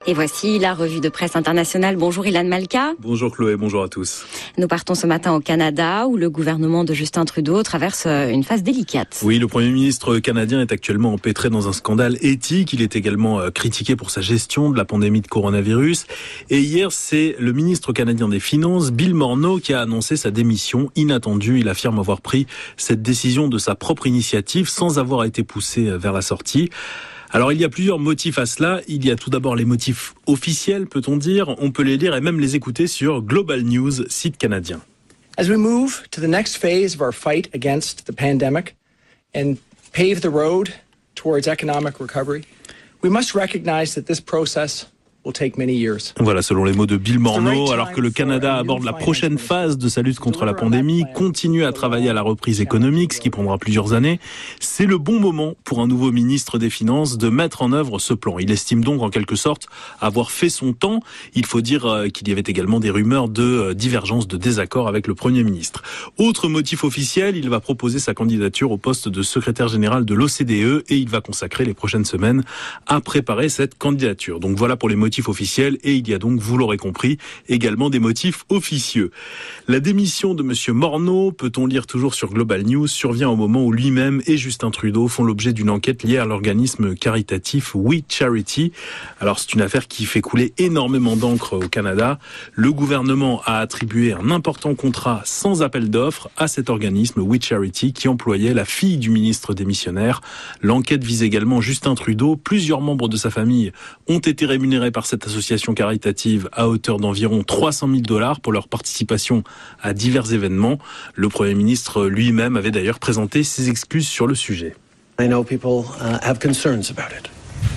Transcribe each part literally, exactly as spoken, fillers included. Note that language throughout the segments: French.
Et voici la revue de presse internationale. Bonjour Ilan Malka. Bonjour Chloé, bonjour à tous. Nous partons ce matin au Canada où le gouvernement de Justin Trudeau traverse une phase délicate. Oui, le Premier ministre canadien est actuellement empêtré dans un scandale éthique. Il est également critiqué pour sa gestion de la pandémie de coronavirus. Et hier, c'est le ministre canadien des Finances, Bill Morneau, qui a annoncé sa démission inattendue. Il affirme avoir pris cette décision de sa propre initiative sans avoir été poussé vers la sortie. Alors, il y a plusieurs motifs à cela. Il y a tout d'abord les motifs officiels, peut-on dire. On peut les lire et même les écouter sur Global News, site canadien. As we move to the next phase of our fight against the pandemic and pave the road towards economic recovery, we must recognize that this process will take many years. Voilà, selon les mots de Bill Morneau, alors que le Canada aborde la prochaine phase de sa lutte contre la pandémie, continue à travailler à la reprise économique, ce qui prendra plusieurs années, c'est le bon moment pour un nouveau ministre des Finances de mettre en œuvre ce plan. Il estime donc en quelque sorte avoir fait son temps. Il faut dire qu'il y avait également des rumeurs de divergence, de désaccord avec le Premier ministre. Autre motif officiel, il va proposer sa candidature au poste de secrétaire général de l'O C D E et il va consacrer les prochaines semaines à préparer cette candidature. Donc voilà pour les motifs officiels et il y a donc, vous l'aurez compris, également des motifs officieux. La démission de monsieur Morneau, peut-on lire toujours sur Global News, survient au moment où lui-même et Justin Trudeau font l'objet d'une enquête liée à l'organisme caritatif We Charity. Alors c'est une affaire qui fait couler énormément d'encre au Canada. Le gouvernement a attribué un important contrat sans appel d'offres à cet organisme We Charity qui employait la fille du ministre démissionnaire. L'enquête vise également Justin Trudeau. Plusieurs membres de sa famille ont été rémunérés par cette association caritative à hauteur d'environ trois cent mille dollars pour leur participation à divers événements. Le Premier ministre lui-même avait d'ailleurs présenté ses excuses sur le sujet. I know people uh, have concerns about it.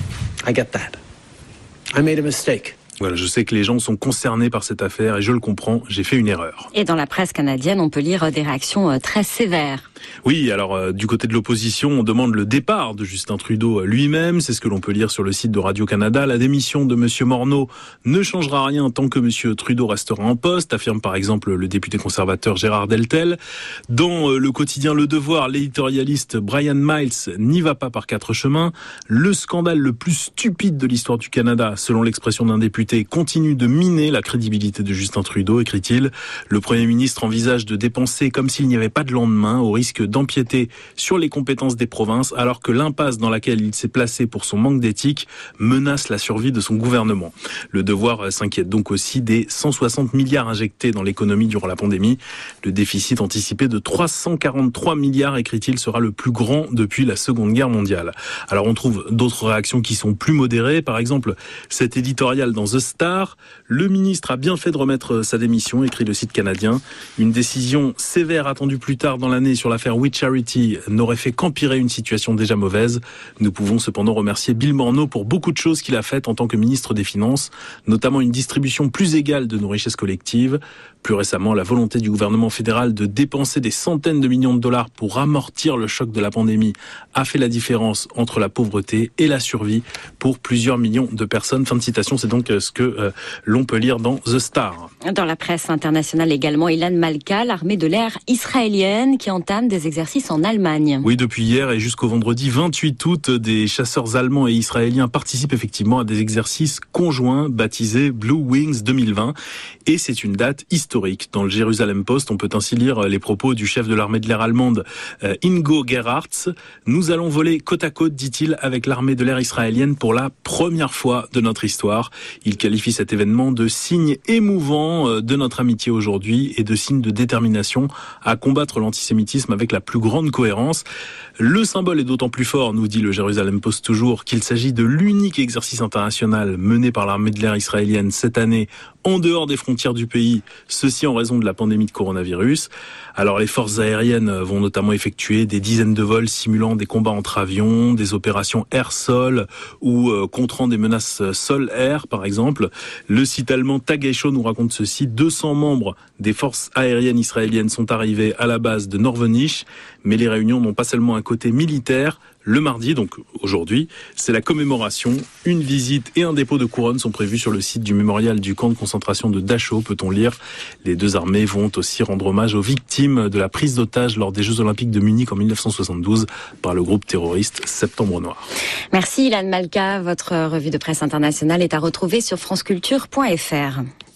I get that. I made a mistake. Voilà, je sais que les gens sont concernés par cette affaire et je le comprends, j'ai fait une erreur. Et dans la presse canadienne, on peut lire des réactions très sévères. Oui, alors euh, du côté de l'opposition, on demande le départ de Justin Trudeau lui-même. C'est ce que l'on peut lire sur le site de Radio-Canada. La démission de monsieur Morneau ne changera rien tant que monsieur Trudeau restera en poste, affirme par exemple le député conservateur Gérard Deltel. Dans euh, le quotidien Le Devoir, l'éditorialiste Brian Miles n'y va pas par quatre chemins. Le scandale le plus stupide de l'histoire du Canada, selon l'expression d'un député, continue de miner la crédibilité de Justin Trudeau, écrit-il. Le Premier ministre envisage de dépenser comme s'il n'y avait pas de lendemain, au risque d'empiéter sur les compétences des provinces, alors que l'impasse dans laquelle il s'est placé pour son manque d'éthique menace la survie de son gouvernement. Le Devoir s'inquiète donc aussi des cent soixante milliards injectés dans l'économie durant la pandémie. Le déficit anticipé de trois cent quarante-trois milliards, écrit-il, sera le plus grand depuis la Seconde Guerre mondiale. Alors on trouve d'autres réactions qui sont plus modérées. Par exemple, cet éditorial dans The Star, le ministre a bien fait de remettre sa démission, écrit le site canadien. Une décision sévère attendue plus tard dans l'année sur l'affaire We Charity n'aurait fait qu'empirer une situation déjà mauvaise. Nous pouvons cependant remercier Bill Morneau pour beaucoup de choses qu'il a faites en tant que ministre des Finances, notamment une distribution plus égale de nos richesses collectives. Plus récemment, la volonté du gouvernement fédéral de dépenser des centaines de millions de dollars pour amortir le choc de la pandémie a fait la différence entre la pauvreté et la survie pour plusieurs millions de personnes. Fin de citation, c'est donc ce que euh, l'on peut lire dans The Star. Dans la presse internationale également, Ilan Malka, l'armée de l'air israélienne qui entame des exercices en Allemagne. Oui, depuis hier et jusqu'au vendredi vingt-huit août, des chasseurs allemands et israéliens participent effectivement à des exercices conjoints baptisés Blue Wings deux mille vingt. Et c'est une date historique. Dans le Jérusalem Post, on peut ainsi lire les propos du chef de l'armée de l'air allemande, Ingo Gerhardt. Nous allons voler côte à côte, dit-il, avec l'armée de l'air israélienne pour la première fois de notre histoire. Il qualifie cet événement de signe émouvant de notre amitié aujourd'hui et de signe de détermination à combattre l'antisémitisme avec la plus grande cohérence. Le symbole est d'autant plus fort, nous dit le Jérusalem Post toujours, qu'il s'agit de l'unique exercice international mené par l'armée de l'air israélienne cette année en dehors des frontières du pays, ceci en raison de la pandémie de coronavirus. Alors les forces aériennes vont notamment effectuer des dizaines de vols simulant des combats entre avions, des opérations air-sol ou euh, contrant des menaces sol-air par exemple. Le site allemand Tagesschau nous raconte ceci, deux cents membres des forces aériennes israéliennes sont arrivés à la base de Norvenich, mais les réunions n'ont pas seulement un côté militaire. Le mardi, donc aujourd'hui, c'est la commémoration. Une visite et un dépôt de couronne sont prévus sur le site du mémorial du camp de concentration de Dachau, peut-on lire. Les deux armées vont aussi rendre hommage aux victimes de la prise d'otages lors des Jeux Olympiques de Munich en dix-neuf cent soixante-douze par le groupe terroriste Septembre Noir. Merci Ilan Malka. Votre revue de presse internationale est à retrouver sur franceculture point f r.